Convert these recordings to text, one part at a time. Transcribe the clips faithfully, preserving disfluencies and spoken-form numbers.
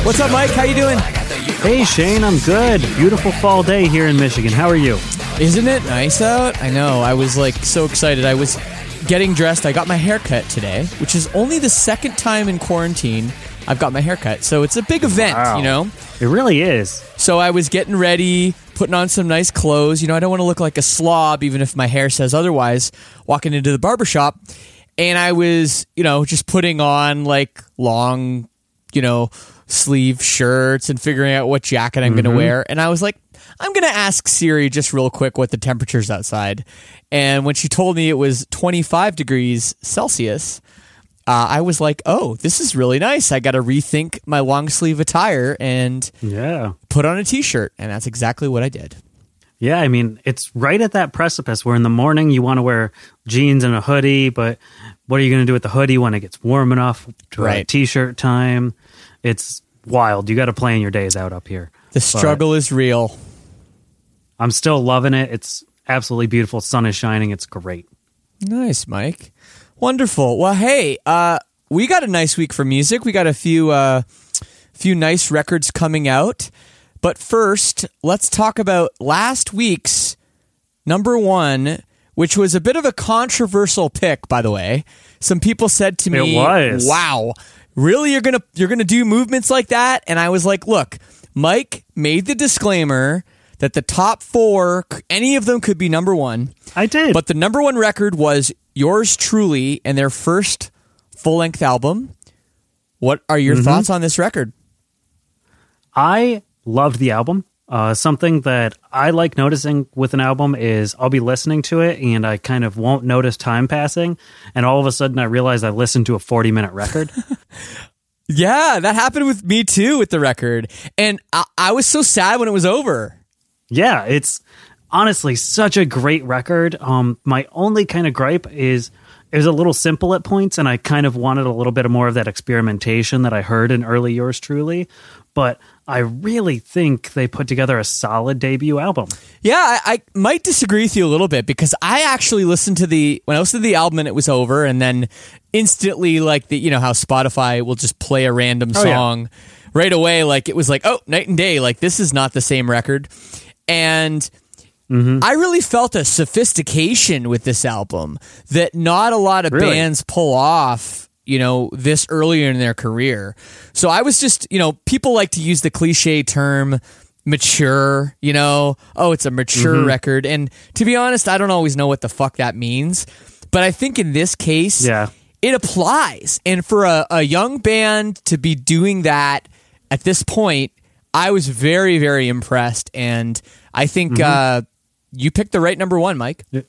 What's up, Mike? How you doing? Hey, Shane, I'm good. Beautiful fall day here in Michigan. How are you? Isn't it nice out? I know. I was like so excited. I was getting dressed. I got my hair cut today, which is only the second time in quarantine I've got my hair cut. So it's a big event, Wow. you know? It really is. So I was getting ready, putting on some nice clothes. You know, I don't want to look like a slob, even if my hair says otherwise, walking into the barbershop. And I was, you know, just putting on like long, you know, sleeve shirts and figuring out what jacket I'm mm-hmm. going to wear. And I was like, I'm going to ask Siri just real quick what the temperature's outside. And when she told me it was twenty-five degrees Celsius, uh, I was like, oh, this is really nice. I got to rethink my long sleeve attire and yeah. put on a t-shirt. And that's exactly what I did. Yeah, I mean, it's right at that precipice where in the morning you want to wear jeans and a hoodie, but what are you going to do with the hoodie when it gets warm enough to right. a t-shirt time? It's wild. You got to plan your days out up here. The struggle but is real. I'm still loving it. It's absolutely beautiful. Sun is shining. It's great. Nice, Mike. Wonderful. Well, hey, uh, we got a nice week for music. We got a few, uh, few nice records coming out. But first, let's talk about last week's number one, which was a bit of a controversial pick, by the way. Some people said to me, it was. wow, really, you're gonna you're gonna do movements like that? And I was like, look, Mike made the disclaimer that the top four, any of them could be number one. I did. But the number one record was Yours Truly and their first full-length album. What are your mm-hmm. thoughts on this record? I loved the album. Uh, something that I like noticing with an album is I'll be listening to it and I kind of won't notice time passing. And all of a sudden I realize I listened to a forty minute record. Yeah, that happened with me too with the record. And I, I was so sad when it was over. Yeah, it's honestly such a great record. Um, my only kind of gripe is it was a little simple at points, and I kind of wanted a little bit more of that experimentation that I heard in early Yours Truly. But I really think they put together a solid debut album. Yeah, I, I might disagree with you a little bit because I actually listened to the when I listened to the album and it was over, and then instantly, like the you know how Spotify will just play a random oh, song yeah. right away. Like it was like, oh, night and day. Like this is not the same record, and mm-hmm. I really felt a sophistication with this album that not a lot of really? bands pull off. You know, this earlier in their career. So I was just, you know, people like to use the cliche term mature, you know, oh, it's a mature mm-hmm. record. And to be honest, I don't always know what the fuck that means. But I think in this case, yeah. it applies. And for a, a young band to be doing that at this point, I was very, very impressed. And I think mm-hmm. uh, you picked the right number one, Mike. It,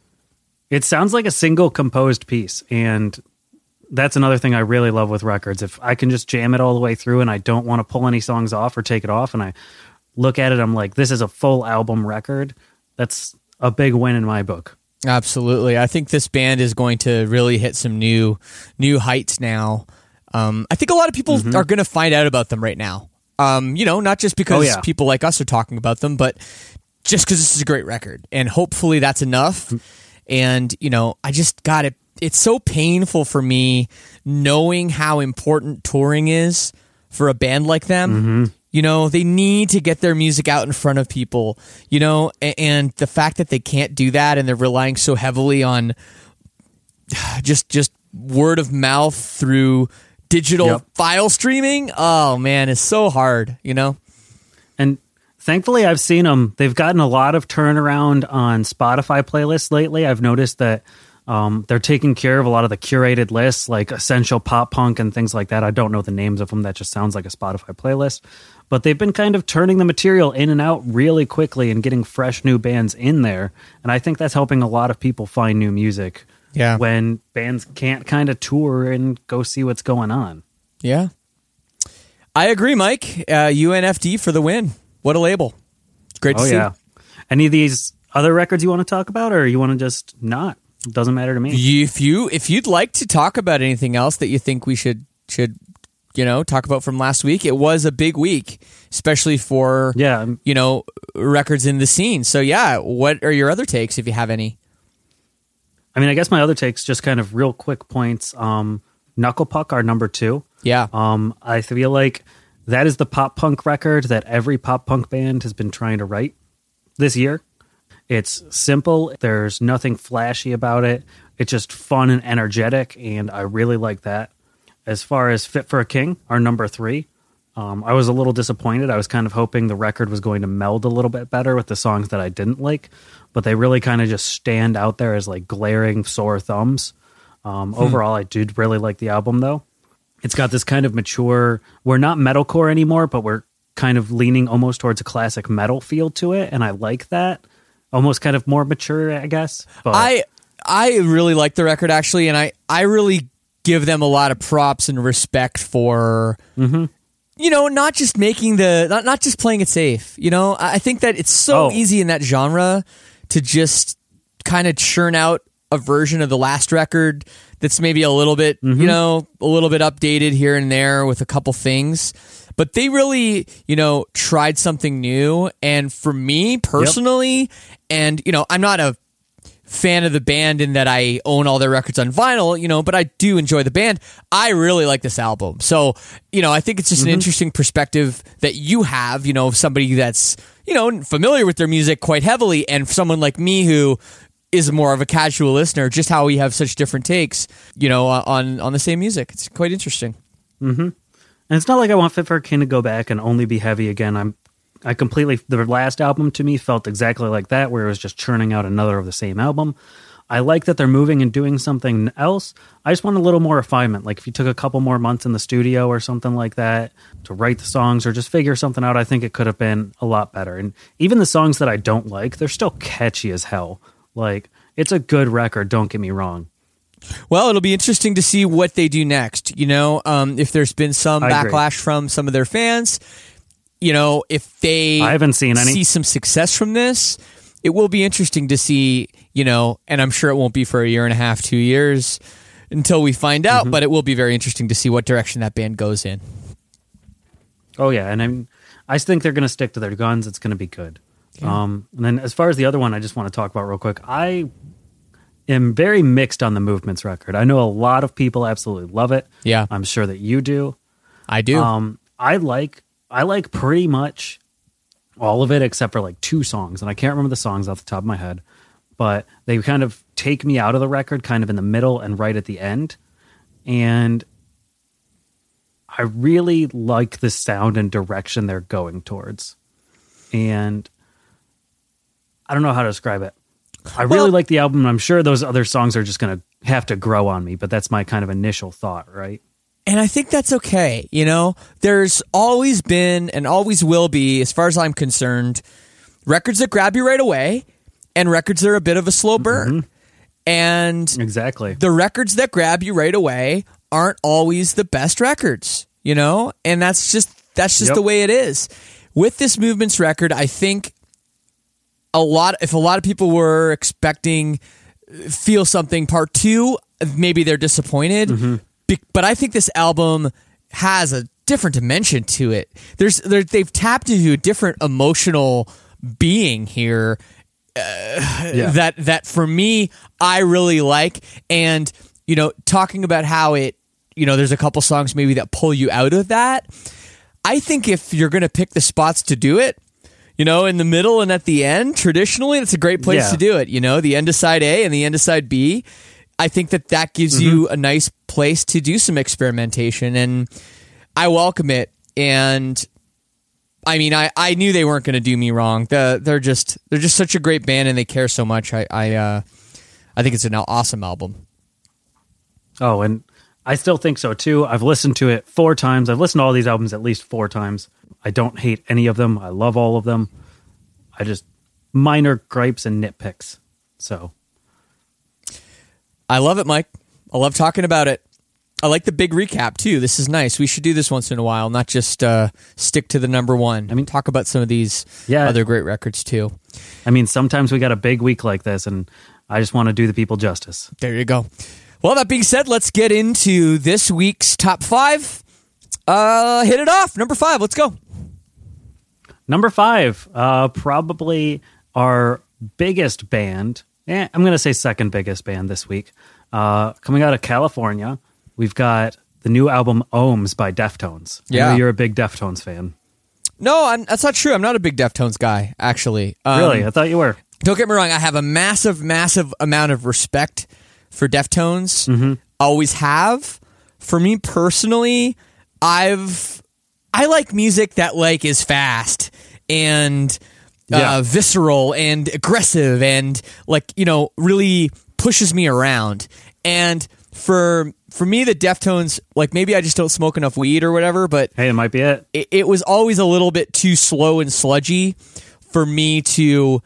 it sounds like a single composed piece. And that's another thing I really love with records. If I can just jam it all the way through and I don't want to pull any songs off or take it off, and I look at it, I'm like, this is a full album record. That's a big win in my book. Absolutely. I think this band is going to really hit some new new heights now. Um, I think a lot of people mm-hmm. are going to find out about them right now. Um, you know, not just because oh, yeah. people like us are talking about them, but just because this is a great record. And hopefully that's enough. Mm-hmm. And, you know, I just got it. It's so painful for me knowing how important touring is for a band like them. Mm-hmm. You know, they need to get their music out in front of people, you know, and the fact that they can't do that and they're relying so heavily on just just word of mouth through digital yep. file streaming. Oh, man, it's so hard, you know? And thankfully, I've seen them. They've gotten a lot of turnaround on Spotify playlists lately. I've noticed that Um, they're taking care of a lot of the curated lists, like Essential Pop Punk and things like that. I don't know the names of them. That just sounds like a Spotify playlist. But they've been kind of turning the material in and out really quickly and getting fresh new bands in there. And I think that's helping a lot of people find new music yeah. when bands can't kind of tour and go see what's going on. Yeah. I agree, Mike. Uh, U N F D for the win. What a label. It's great to oh, see. Yeah. Any of these other records you want to talk about, or you want to just not? It doesn't matter to me. If you if you'd like to talk about anything else that you think we should should you know talk about from last week, it was a big week, especially for yeah. you know records in the scene. So yeah, what are your other takes if you have any? I mean, I guess my other takes just kind of real quick points. Um, Knuckle Puck are number two. Yeah. Um, I feel like that is the pop punk record that every pop punk band has been trying to write this year. It's simple. There's nothing flashy about it. It's just fun and energetic, and I really like that. As far as Fit for a King, our number three, um, I was a little disappointed. I was kind of hoping the record was going to meld a little bit better with the songs that I didn't like, but they really kind of just stand out there as like glaring sore thumbs. Um, hmm. Overall, I did really like the album, though. It's got this kind of mature, we're not metalcore anymore, but we're kind of leaning almost towards a classic metal feel to it, and I like that. Almost kind of more mature, I guess. But I I really like the record, actually, and I, I really give them a lot of props and respect for, mm-hmm. you know, not just making the, not, not just playing it safe. You know, I think that it's so oh. easy in that genre to just kind of churn out a version of the last record that's maybe a little bit, mm-hmm. you know, a little bit updated here and there with a couple things. But they really, you know, tried something new. And for me personally, yep. and, you know, I'm not a fan of the band in that I own all their records on vinyl, you know, but I do enjoy the band. I really like this album. So, you know, I think it's just mm-hmm. an interesting perspective that you have, you know, somebody that's, you know, familiar with their music quite heavily, and someone like me who is more of a casual listener, just how we have such different takes, you know, on, on the same music. It's quite interesting. Mm-hmm. And it's not like I want Fit for a King to go back and only be heavy again. I'm, I completely, the last album to me felt exactly like that, where it was just churning out another of the same album. I like that they're moving and doing something else. I just want a little more refinement. Like if you took a couple more months in the studio or something like that to write the songs or just figure something out, I think it could have been a lot better. And even the songs that I don't like, they're still catchy as hell. Like, it's a good record, don't get me wrong. Well, it'll be interesting to see what they do next. You know, um, if there's been some I backlash agree. from some of their fans, you know, if they I haven't seen any. see some success from this, it will be interesting to see, you know, and I'm sure it won't be for a year and a half, two years until we find out, mm-hmm. but it will be very interesting to see what direction that band goes in. Oh, yeah. And I'm, I think they're going to stick to their guns. It's going to be good. Yeah. Um, and then as far as the other one, I just want to talk about real quick. I am very mixed on the Movements record. I know a lot of people absolutely love it. Yeah. I'm sure that you do. I do. Um, I like I like pretty much all of it except for like two songs, and I can't remember the songs off the top of my head, but they kind of take me out of the record kind of in the middle and right at the end. And I really like the sound and direction they're going towards. And I don't know how to describe it. I really well, like the album, and I'm sure those other songs are just going to have to grow on me, but that's my kind of initial thought, right? And I think that's okay. You know, there's always been and always will be, as far as I'm concerned, records that grab you right away and records that are a bit of a slow burn. Mm-hmm. And exactly, the records that grab you right away aren't always the best records, you know? And that's just that's just yep. the way it is. With this Movements record, I think a lot if a lot of people were expecting Feel Something Part two, maybe they're disappointed. Mm-hmm. But I think this album has a different dimension to it. There's there, they've tapped into a different emotional being here uh, yeah. that that for me I really like. And you know, talking about how it, you know, there's a couple songs maybe that pull you out of that. I think if you're going to pick the spots to do it, you know, in the middle and at the end, traditionally, it's a great place yeah. to do it. You know, the end of side A and the end of side B. I think that that gives mm-hmm. you a nice place to do some experimentation, and I welcome it. And I mean, I, I knew they weren't going to do me wrong. The, they're just they're just such a great band, and they care so much. I I, uh, I think it's an awesome album. Oh, and I still think so too. I've listened to it four times. I've listened to all these albums at least four times. I don't hate any of them. I love all of them. I just minor gripes and nitpicks. So. I love it, Mike. I love talking about it. I like the big recap, too. This is nice. We should do this once in a while, not just uh, stick to the number one. I mean, talk about some of these yeah. other great records, too. I mean, sometimes we got a big week like this, and I just want to do the people justice. There you go. Well, that being said, let's get into this week's top five. Uh, hit it off. Number five. Let's go. Number five, uh, probably our biggest band. Eh, I'm going to say second biggest band this week. Uh, coming out of California, we've got the new album Ohms by Deftones. I Yeah. know you're a big Deftones fan. No, I'm, that's not true. I'm not a big Deftones guy, actually. Um, Really? I thought you were. Don't get me wrong. I have a massive, massive amount of respect for Deftones. Mm-hmm. Always have. For me personally, I've I like music that like is fast and uh, Yeah. visceral and aggressive and like you know really pushes me around. And for for me, the Deftones, like maybe I just don't smoke enough weed or whatever, but Hey, it might be it. it, it was always a little bit too slow and sludgy for me to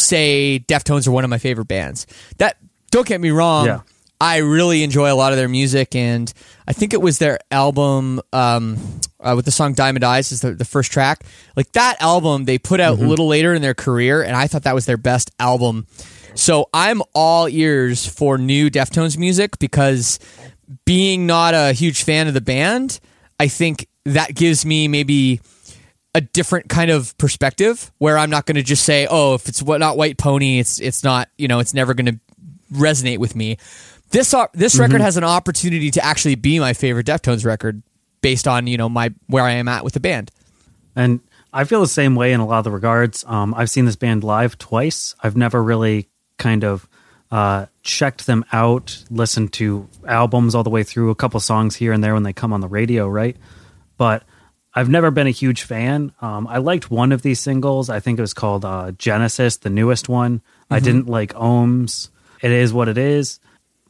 say Deftones are one of my favorite bands. That don't get me wrong. Yeah. I really enjoy a lot of their music, and I think it was their album um, uh, with the song Diamond Eyes is the, the first track. Like that album they put out Mm-hmm. a little later in their career, and I thought that was their best album. So I'm all ears for new Deftones music because being not a huge fan of the band, I think that gives me maybe a different kind of perspective where I'm not going to just say, oh, if it's what not White Pony, it's it's not, you know, it's never going to resonate with me. This uh, this Mm-hmm. record has an opportunity to actually be my favorite Deftones record based on, you know, my where I am at with the band. And I feel the same way in a lot of the regards. Um, I've seen this band live twice. I've never really kind of uh, checked them out, listened to albums all the way through, a couple songs here and there when they come on the radio, right? But I've never been a huge fan. Um, I liked one of these singles. I think it was called uh, Genesis, the newest one. Mm-hmm. I didn't like Ohms. It is what it is.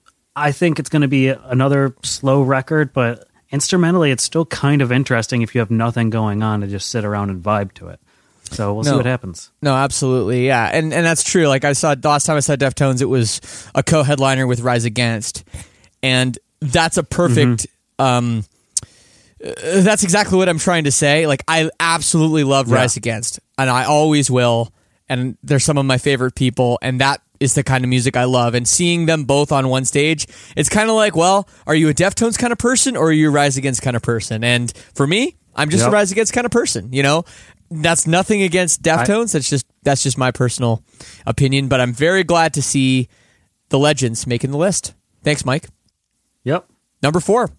I think it's going to be another slow record, but instrumentally, it's still kind of interesting if you have nothing going on to just sit around and vibe to it. So we'll No. see what happens. No, absolutely, yeah, and and that's true. Like I saw last time I saw Deftones, it was a co-headliner with Rise Against, and that's a perfect. Mm-hmm. Um, uh, that's exactly what I'm trying to say. Like I absolutely love Yeah. Rise Against, and I always will. And they're some of my favorite people, and that is the kind of music I love. And seeing them both on one stage, it's kind of like, well, are you a Deftones kind of person or are you a Rise Against kind of person? And for me, I'm just Yep. a Rise Against kind of person. You know, that's nothing against Deftones. That's just that's just my personal opinion. But I'm very glad to see the Legends making the list. Thanks, Mike. Yep. Number four.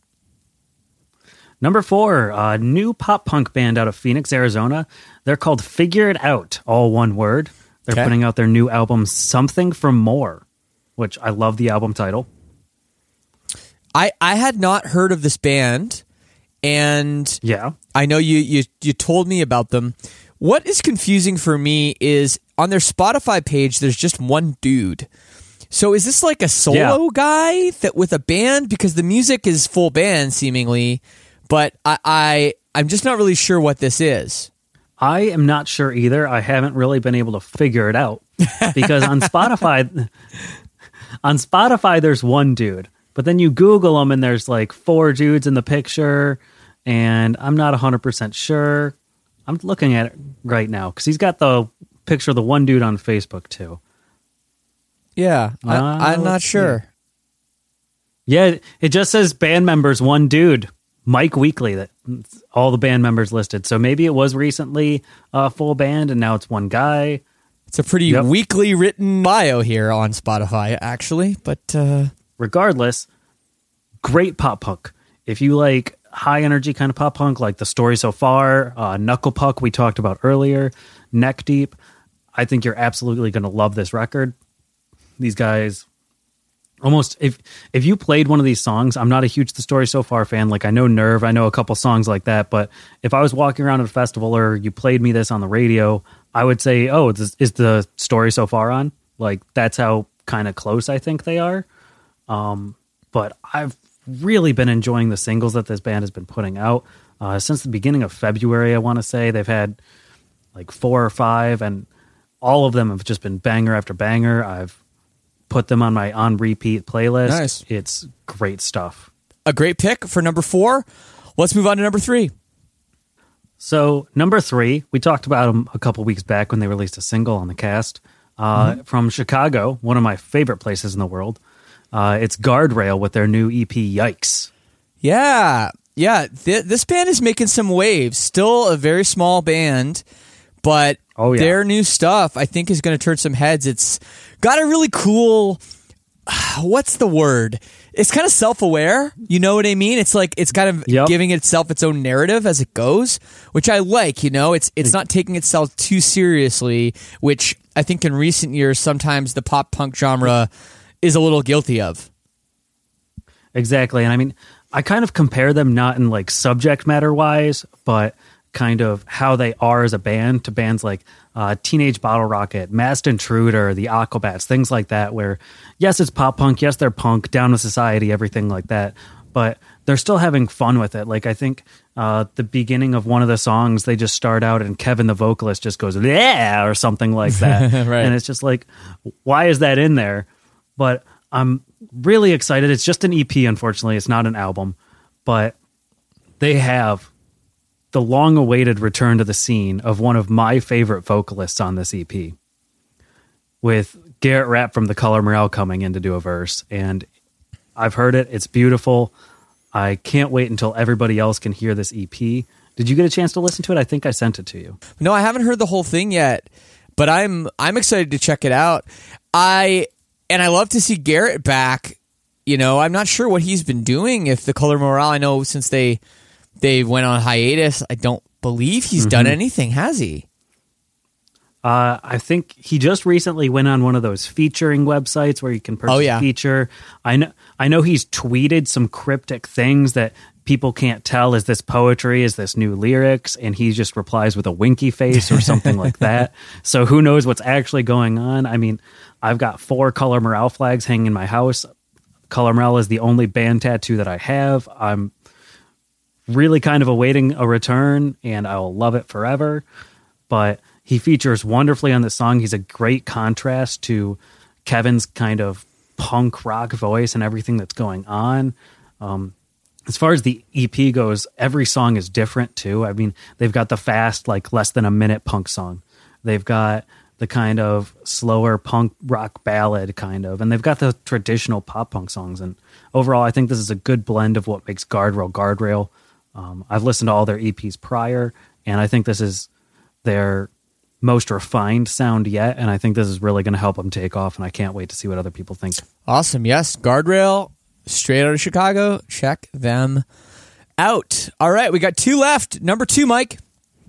Number four, a new pop punk band out of Phoenix, Arizona. They're called Figure It Out, all one word. They're Okay. putting out their new album, Something from More, which I love the album title. I I had not heard of this band, and Yeah. I know you, you you told me about them. What is confusing for me is on their Spotify page, there's just one dude. So is this like a solo Yeah. guy that with a band? Because the music is full band seemingly, but I, I I'm just not really sure what this is. I am not sure either. I haven't really been able to figure it out because on Spotify, on Spotify, there's one dude, but then you Google them and there's like four dudes in the picture, and I'm not one hundred percent sure. I'm looking at it right now because he's got the picture of the one dude on Facebook too. Yeah, I, Uh, I'm not let's sure. Yeah, it just says band members, one dude, Mike Weekly, that all the band members listed. So maybe it was recently a full band and now it's one guy. It's a pretty Yep. weakly written bio here on Spotify, actually. But uh, Regardless, great pop punk. If you like high energy kind of pop punk, like The Story So Far, uh, Knuckle Puck we talked about earlier, Neck Deep, I think you're absolutely going to love this record. These guys, almost if if you played one of these songs, I'm not a huge The Story So Far fan. Like I know Nerve, I know a couple songs like that, but if I was walking around at a festival or you played me this on the radio, I would say, "Oh, is, is the Story So Far on?" Like that's how kind of close I think they are. Um, but I've really been enjoying the singles that this band has been putting out uh, since the beginning of February. I want to say they've had like four or five, and all of them have just been banger after banger. I've put them on my on repeat playlist. Nice. It's great stuff. a great pick for number four. Let's move on to number three. So number three, we talked about them a couple weeks back when they released a single on the cast uh, mm-hmm. from Chicago, one of my favorite places in the world. Uh, it's Guardrail with their new E P, Yikes. Yeah, yeah. Th- this band is making some waves. Still a very small band, but oh, yeah. their new stuff, I think, is going to turn some heads. It's got a really cool, what's the word? it's kind of self-aware. You know what I mean? It's like it's kind of Yep. giving itself its own narrative as it goes, which I like. You know, it's it's not taking itself too seriously, which I think in recent years sometimes the pop punk genre is a little guilty of. Exactly. And I mean, I kind of compare them not in like subject matter wise, but kind of how they are as a band to bands like uh, Teenage Bottle Rocket, Masked Intruder, the Aquabats, things like that, where yes, it's pop punk. Yes, they're punk, down with society, everything like that. But they're still having fun with it. Like I think uh, the beginning of one of the songs, they just start out and Kevin, the vocalist, just goes, yeah, or something like that. Right. And it's just like, why is that in there? But I'm really excited. It's just an E P, unfortunately. It's not an album. But they have the long-awaited return to the scene of one of my favorite vocalists on this E P, with Garrett Rapp from The Color Morale coming in to do a verse. And I've heard it. It's beautiful. I can't wait until everybody else can hear this E P. Did you get a chance to listen to it? I think I sent it to you. No, I haven't heard the whole thing yet, but I'm I'm excited to check it out. I and I love to see Garrett back. You know, I'm not sure what he's been doing. If The Color Morale, I know since they they went on hiatus, I don't believe he's mm-hmm. done anything, has he? Uh, I think he just recently went on one of those featuring websites where you can purchase oh, yeah. a feature. I know, I know he's tweeted some cryptic things that people can't tell. Is this poetry? Is this new lyrics? And he just replies with a winky face or something like that. So who knows what's actually going on? I mean, I've got four Color Morale flags hanging in my house. Color Morale is the only band tattoo that I have. I'm really kind of awaiting a return, and I will love it forever. But he features wonderfully on this song. He's a great contrast to Kevin's kind of punk rock voice and everything that's going on. Um, as far as the E P goes, every song is different too. I mean, they've got the fast, like less than a minute punk song. They've got the kind of slower punk rock ballad kind of, and they've got the traditional pop punk songs. And overall, I think this is a good blend of what makes Guardrail Guardrail. Um, I've listened to all their E Ps prior, and I think this is their most refined sound yet, and I think this is really going to help them take off, and I can't wait to see what other people think. Awesome. Yes, Guardrail, straight out of Chicago. Check them out. All right, we got two left. Number two, Mike.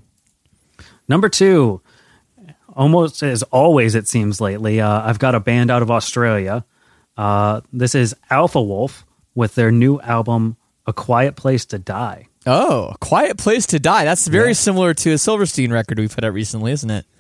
Number two, almost as always it seems lately, uh, I've got a band out of Australia. Uh, this is Alpha Wolf with their new album, A Quiet Place to Die. Oh, A Quiet Place to Die. That's very yeah. similar to a Silverstein record we put out recently, isn't it?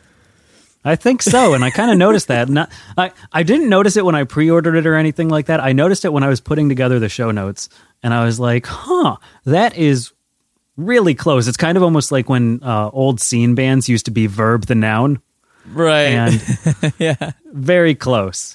I think so, and I kind of noticed that. Not, I, I didn't notice it when I pre-ordered it or anything like that. I noticed it when I was putting together the show notes, and I was like, huh, that is really close. It's kind of almost like when uh, old scene bands used to be Verb the Noun. Right. And yeah. very close.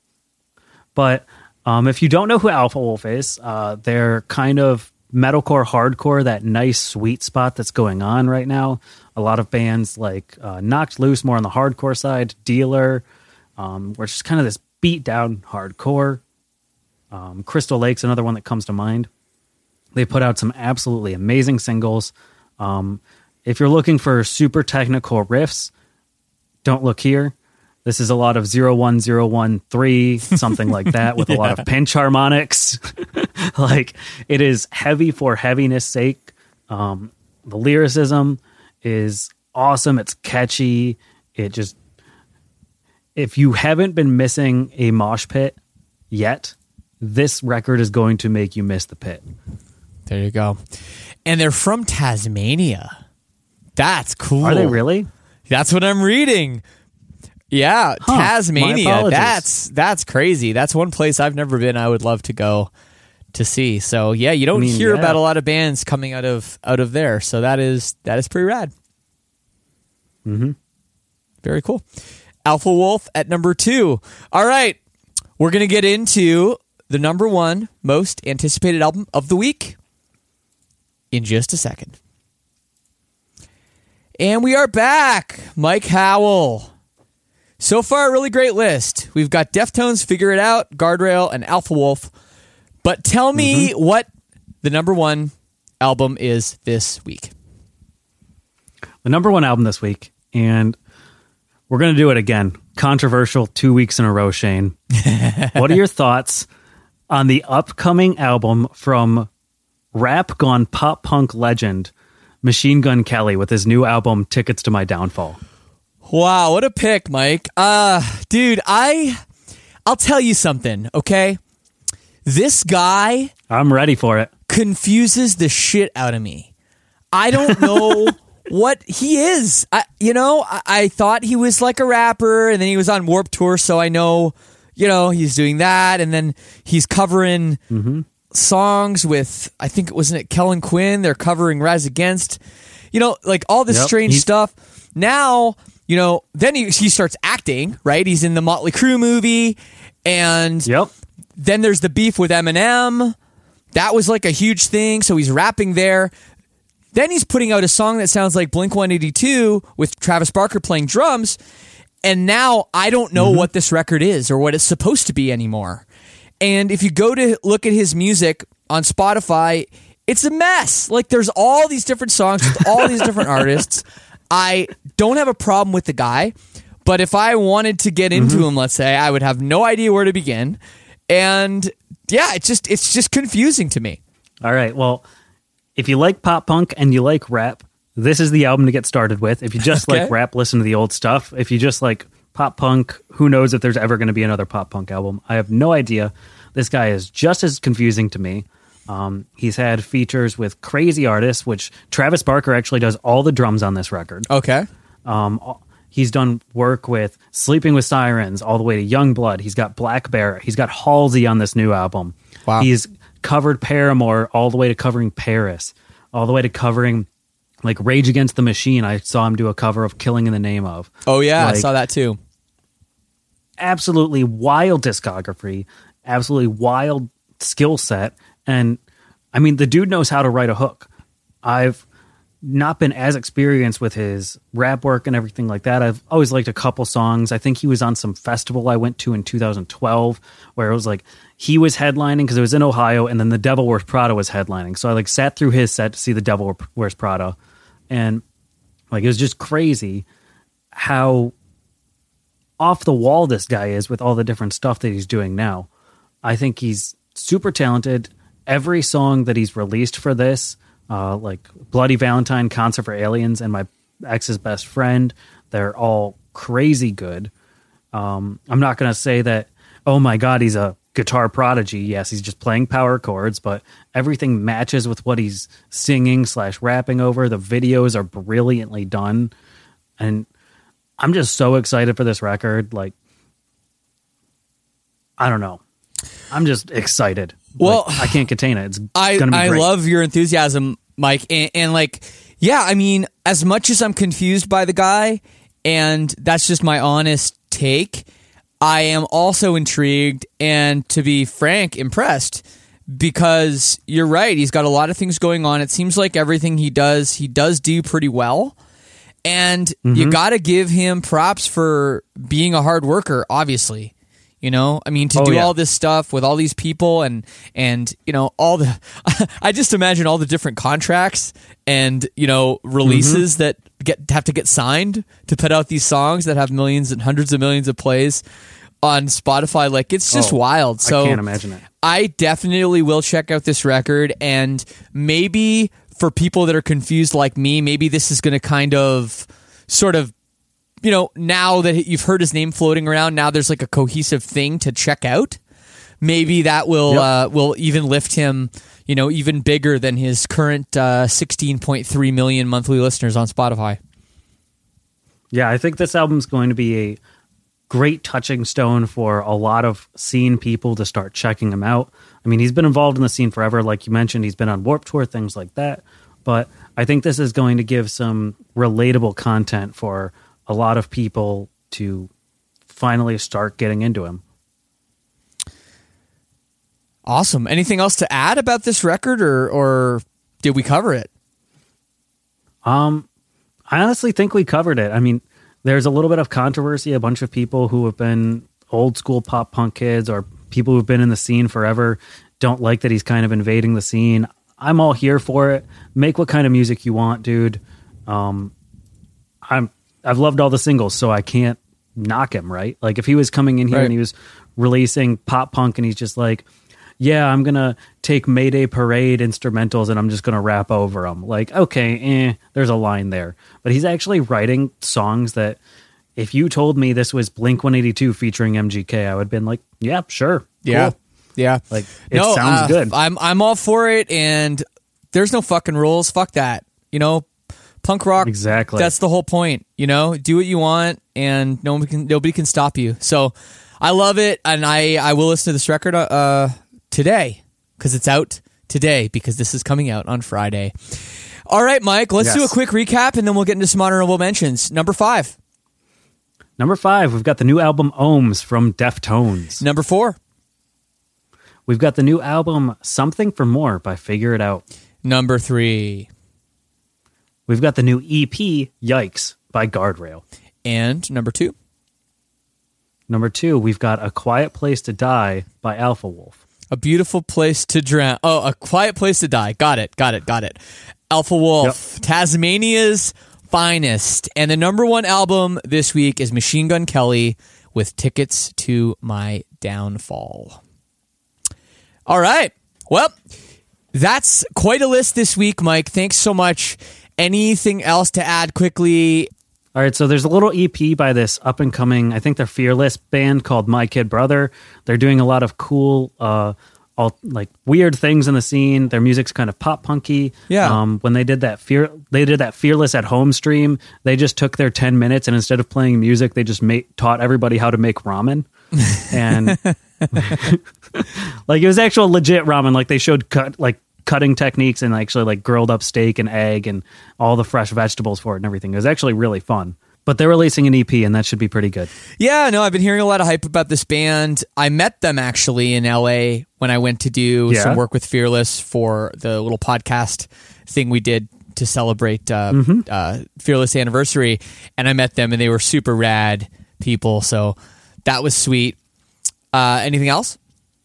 But um, if you don't know who Alpha Wolf is, uh, they're kind of metalcore, hardcore, that nice sweet spot that's going on right now. A lot of bands like uh, Knocked Loose, more on the hardcore side, Dealer, um, where it's just kind of this beat down hardcore. Um, Crystal Lake's another one that comes to mind. They put out some absolutely amazing singles. Um, if you're looking for super technical riffs, don't look here. This is a lot of zero one zero one three, something like that, with yeah. a lot of pinch harmonics. Like, it is heavy for heaviness sake. Um, the lyricism is awesome. It's catchy. It just, if you haven't been missing a mosh pit yet, this record is going to make you miss the pit. There you go. And they're from Tasmania. That's cool. Are they really? That's what I'm reading. Yeah, huh, Tasmania. That's that's crazy. That's one place I've never been. I would love to go to see. So yeah, you don't I mean, hear yeah. about a lot of bands coming out of out of there. So that is that is pretty rad. Mm-hmm. Very cool. Alpha Wolf at number two. All right, we're gonna get into the number one most anticipated album of the week in just a second. And we are back. Mike Howell. So far, a really great list. We've got Deftones, Figure It Out, Guardrail, and Alpha Wolf. But tell me mm-hmm. what the number one album is this week. The number one album this week, and we're going to do it again. Controversial two weeks in a row, Shane. What are your thoughts on the upcoming album from rap gone pop punk legend Machine Gun Kelly with his new album Tickets to My Downfall. Wow, what a pick, Mike. Uh, dude, I I'll tell you something, okay? This guy I'm ready for it. Confuses the shit out of me. I don't know what he is. I, you know, I, I thought he was like a rapper, and then he was on Warped Tour, so I know, you know, he's doing that, and then he's covering mm-hmm. songs with, I think it wasn't it Kellen Quinn. They're covering Rise Against, you know, like all this yep. strange he's- stuff. Now, you know, then he he starts acting, right? He's in the Motley Crue movie, and yep. then there's the beef with Eminem. That was like a huge thing, so he's rapping there. Then he's putting out a song that sounds like Blink one eighty-two with Travis Barker playing drums, and now I don't know mm-hmm. what this record is or what it's supposed to be anymore. And if you go to look at his music on Spotify, it's a mess. Like, there's all these different songs with all these different artists. I don't have a problem with the guy, but if I wanted to get into mm-hmm. him, let's say, I would have no idea where to begin. And yeah, it's just it's just confusing to me. All right, well, if you like pop punk and you like rap, this is the album to get started with. If you just okay. like rap, listen to the old stuff. If you just like pop punk, who knows if there's ever going to be another pop punk album. I have no idea. This guy is just as confusing to me. Um, he's had features with crazy artists, which Travis Barker actually does all the drums on this record. Okay. Um, he's done work with Sleeping with Sirens all the way to Youngblood. He's got Black Bear. He's got Halsey on this new album. Wow. He's covered Paramore all the way to covering Paris, all the way to covering like Rage Against the Machine. I saw him do a cover of Killing in the Name of. Oh yeah, like, I saw that too. Absolutely wild discography, absolutely wild skill set. And I mean, the dude knows how to write a hook. I've not been as experienced with his rap work and everything like that. I've always liked a couple songs. I think he was on some festival I went to in two thousand twelve where it was like he was headlining because it was in Ohio, and then The Devil Wears Prada was headlining. So I like sat through his set to see The Devil Wears Prada, and like it was just crazy how off the wall this guy is with all the different stuff that he's doing now. I think he's super talented. Every song that he's released for this, uh, like Bloody Valentine, Concert for Aliens, and My Ex's Best Friend, they're all crazy good. Um, I'm not going to say that, oh my God, he's a guitar prodigy. Yes, he's just playing power chords, but everything matches with what he's singing slash rapping over. The videos are brilliantly done. And I'm just so excited for this record. Like, I don't know. I'm just excited. Well, like, I can't contain it. It's I, gonna be I great. love your enthusiasm, Mike. And, and like, yeah, I mean, as much as I'm confused by the guy, and that's just my honest take, I am also intrigued and, to be frank, impressed, because you're right. He's got a lot of things going on. It seems like everything he does, he does do pretty well. And mm-hmm. you got to give him props for being a hard worker, obviously. You know, I mean, to oh, do yeah. all this stuff with all these people and, and you know, all the... I just imagine all the different contracts and, you know, releases mm-hmm. that get have to get signed to put out these songs that have millions and hundreds of millions of plays on Spotify. Like, it's just oh, wild. So I can't imagine it. I definitely will check out this record, and maybe for people that are confused like me, maybe this is going to kind of sort of, you know, now that you've heard his name floating around, now there's like a cohesive thing to check out. Maybe that will yep. uh, will even lift him, you know, even bigger than his current uh, sixteen point three million monthly listeners on Spotify. Yeah, I think this album's going to be a great touching stone for a lot of scene people to start checking him out. I mean, he's been involved in the scene forever. Like you mentioned, he's been on Warped Tour, things like that. But I think this is going to give some relatable content for a lot of people to finally start getting into him. Awesome. Anything else to add about this record, or or did we cover it? Um, I honestly think we covered it. I mean, there's a little bit of controversy. A bunch of people who have been old school pop punk kids or people who've been in the scene forever don't like that he's kind of invading the scene. I'm all here for it. Make what kind of music you want, dude. Um, I'm I've loved all the singles, so I can't knock him, right? Like if he was coming in here right. and he was releasing pop punk and he's just like, yeah, I'm going to take Mayday Parade instrumentals and I'm just going to rap over them. Like, okay, eh, there's a line there. But he's actually writing songs that if you told me this was Blink one eighty-two featuring M G K, I would have been like, yeah, sure. Yeah. Cool. Yeah. Like, it no, sounds uh, good. I'm, I'm all for it. And there's no fucking rules. Fuck that. You know, punk rock. Exactly. That's the whole point. You know, do what you want and no one can, nobody can stop you. So I love it. And I, I will listen to this record, uh, today because it's out today because this is coming out on Friday. All right, Mike, let's yes. do a quick recap and then we'll get into some honorable mentions. Number five. Number five, we've got the new album Ohms from Deftones. Number four. We've got the new album Something for More by Figure It Out. Number three. We've got the new E P Yikes by Guardrail. And number two. Number two, we've got A Quiet Place to Die by Alpha Wolf. A Beautiful Place to Drown. Oh, A Quiet Place to Die. Got it, got it, got it. Alpha Wolf, yep. Tasmania's finest. And the number one album this week is Machine Gun Kelly with Tickets to My Downfall. All right. Well, that's quite a list this week, Mike. Thanks so much. Anything else to add quickly? All right, so there's a little E P by this up-and-coming, I think they're Fearless band called My Kid Brother. They're doing a lot of cool, uh, all like weird things in the scene. Their music's kind of pop-punky. Yeah. Um, when they did that Fear, they did that Fearless at Home stream, they just took their ten minutes and instead of playing music, they just made, taught everybody how to make ramen. And like it was actual legit ramen. Like they showed cut like cutting techniques and actually like grilled up steak and egg and all the fresh vegetables for it and everything. It was actually really fun. But they're releasing an E P and that should be pretty good. Yeah, no, I've been hearing a lot of hype about this band. I met them actually in L A when I went to do yeah. some work with Fearless for the little podcast thing we did to celebrate uh, mm-hmm. uh, Fearless anniversary. And I met them and they were super rad people. So that was sweet. Uh, anything else?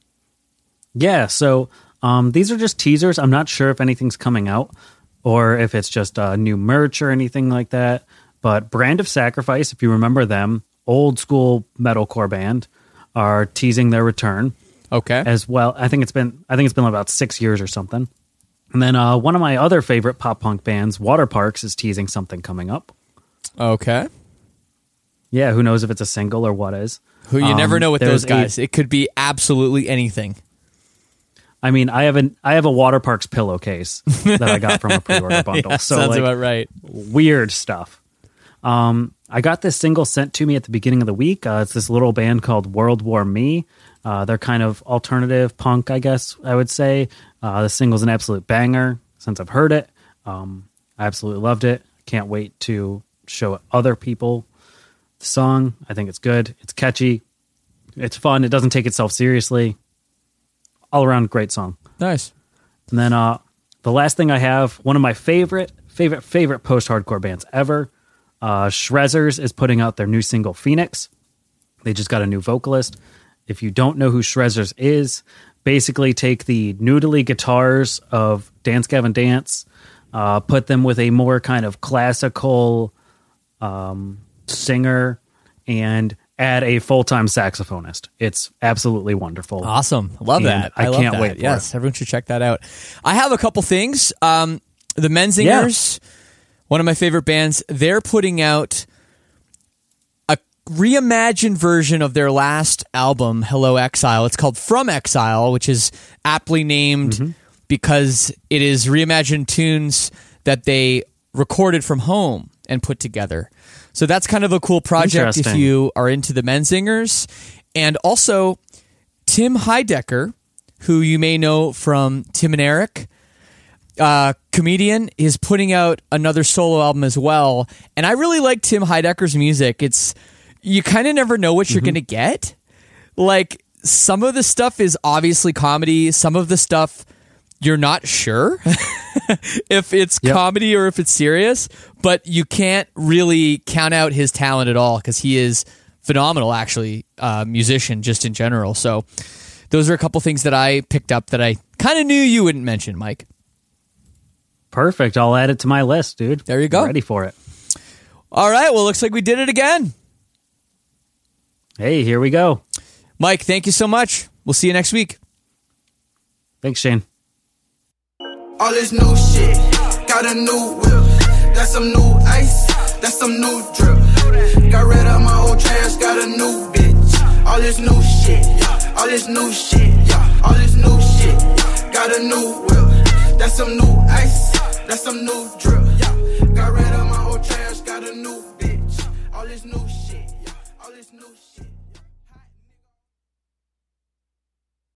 Yeah, so um, these are just teasers. I'm not sure if anything's coming out or if it's just uh, new merch or anything like that. But Brand of Sacrifice, if you remember them, old school metalcore band, are teasing their return. Okay. As well, I think it's been I think it's been about six years or something. And then uh, one of my other favorite pop punk bands, Water Parks, is teasing something coming up. Okay. Yeah, who knows if it's a single or what is. Who you um, never know with those guys. A, it could be absolutely anything. I mean, I have an I have a Water Parks pillowcase that I got from a pre-order bundle. yeah, so sounds like, about right. Weird stuff. Um, I got this single sent to me at the beginning of the week. Uh, it's this little band called World War Me. Uh, they're kind of alternative punk, I guess I would say. Uh, the single's an absolute banger since I've heard it. Um, I absolutely loved it. Can't wait to show other people the song. I think it's good. It's catchy. It's fun. It doesn't take itself seriously. All around great song. Nice. And then uh, the last thing I have, one of my favorite, favorite, favorite post-hardcore bands ever, uh, Shrezzers is putting out their new single, Phoenix. They just got a new vocalist. If you don't know who Shrezzers is, basically take the noodly guitars of Dance Gavin Dance, uh, put them with a more kind of classical um, singer, and add a full-time saxophonist. It's absolutely wonderful. Awesome. Love and that. I, I love can't that. wait for yes, it. Everyone should check that out. I have a couple things. Um, the Menzingers, yeah. one of my favorite bands, they're putting out a reimagined version of their last album, Hello Exile. It's called From Exile, which is aptly named mm-hmm. because it is reimagined tunes that they recorded from home and put together. So that's kind of a cool project if you are into the Menzingers. And also, Tim Heidecker, who you may know from Tim and Eric, uh, comedian, is putting out another solo album as well. And I really like Tim Heidecker's music. It's you kind of never know what you're mm-hmm. going to get. Like, some of the stuff is obviously comedy. Some of the stuff, you're not sure if it's yep. comedy or if it's serious, but you can't really count out his talent at all because he is phenomenal, actually, uh, musician just in general. So those are a couple things that I picked up that I kind of knew you wouldn't mention, Mike. Perfect. I'll add it to my list, dude. There you go. I'm ready for it. All right. Well, looks like we did it again. Hey, here we go. Mike, thank you so much. We'll see you next week. Thanks, Shane. All this new shit, got a new whip. That's some new ice, that's some new drip. Got rid of my old trash, got a new bitch. All this new shit, yeah. All this new shit, yeah. All this new shit, yeah. Got a new whip. That's some new ice, that's some new drip, yeah. Got rid of my old trash, got a new bitch. All this new shit, yeah. All this new shit.